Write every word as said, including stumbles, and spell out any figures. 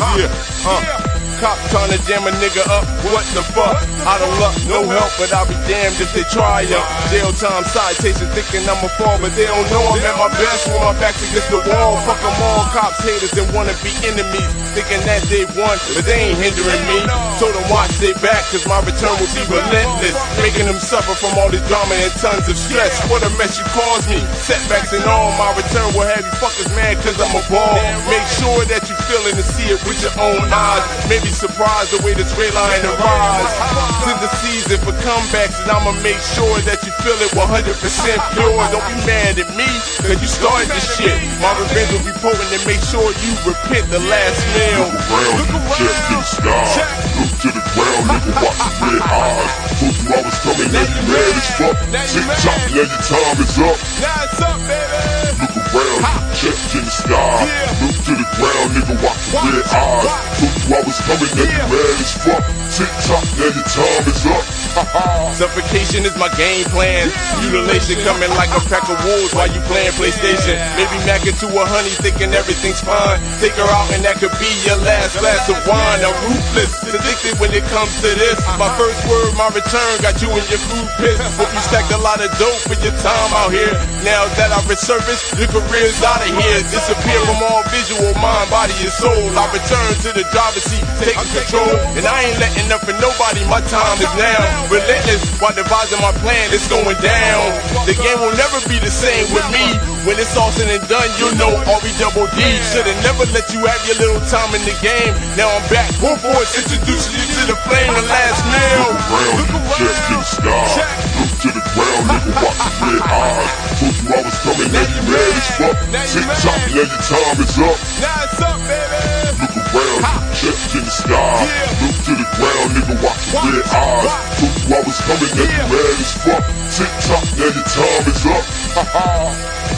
Yeah, uh. Cop trying to jam a nigga up, what the fuck? Out of luck, no help, but I'll be damned if they try up. Jail time citation, thinking I'ma fall, but they don't know I'm at my best when my back's against the wall. Fuck them all, cops, haters, and wanna be enemies, thinking that they won, but they ain't hindering me. Told them watch they back, cause my return will be relentless, making them suffer from all this drama and tons of stress. What a mess you caused me, setbacks and all. My return will have you fuckers mad cause I'm a ball. Make sure that you feeling to see it with your own eyes. Maybe surprised the way this red line rise. Tis the season for comebacks, and I'ma make sure that you feel it one hundred percent pure. Don't be mad at me, cause you started this shit. My revenge will be potent and make sure you repent the last meal. Look around, you just getting started. Look to the ground, nigga, watch the red eyes. Told you I was coming, now you mad as fuck. Tick tock, now your time is up. Now it's up, baby. Look around, you just getting started. Look to the ground, nigga, watch the red eyes. Told you I was coming, now you mad as fuck. Tick tock, now your time is up. Suffocation is my game plan. Mutilation coming like a pack of wolves while you playing PlayStation. Maybe macking to a honey thinking everything's fine. Take her out and that could be your last glass of wine. I'm ruthless, addicted when it comes to this. My first word, my return, got you in your food pit. Hope you stacked a lot of dope for your time out here. Now that I've resurfaced, your career's out of here. Disappear from all visual, mind, body, and soul. I return to the driver's seat, taking control. And I ain't letting up for nobody, my time is now. Relentless while devising my plan, it's going down. The game will never be the same with me. When it's all said and done, you'll know R E double D. Should've never let you have your little time in the game. Now I'm back, full force, introducing you to the flame, the last meal. Look around, you just getting started. Look to the ground, nigga, watch the red eyes. Told you I was coming, now you mad as fuck. Tick tock, now your time is up. Now it's up, baby. Look around, you just getting started. Look to the ground, nigga, watch the red eyes. Told you I was coming, now you mad as fuck. Tick tock, now your time is up.